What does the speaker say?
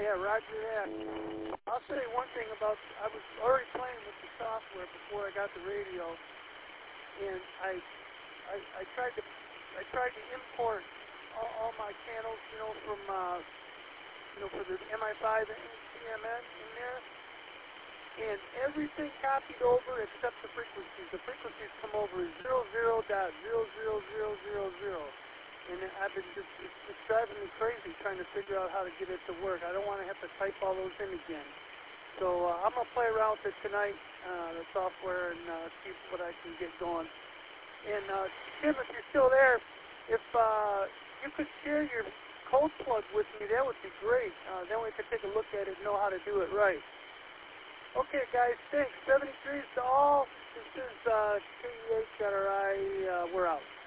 Yeah, roger that. I'll say one thing about, I was already playing with the software before I got the radio, and I tried to import all my channels, from for the MI5 and CMS in there, and everything copied over except the frequencies. The frequencies come over as 00.00000. And I've been it's driving me crazy trying to figure out how to get it to work. I don't want to have to type all those in again. So I'm going to play around with it tonight, the software, and see what I can get going. And Tim, if you're still there, if you could share your code plug with me, that would be great. Then we could take a look at it and know how to do it right. Okay, guys, thanks. 73s to all. This is KEHRI. We're out.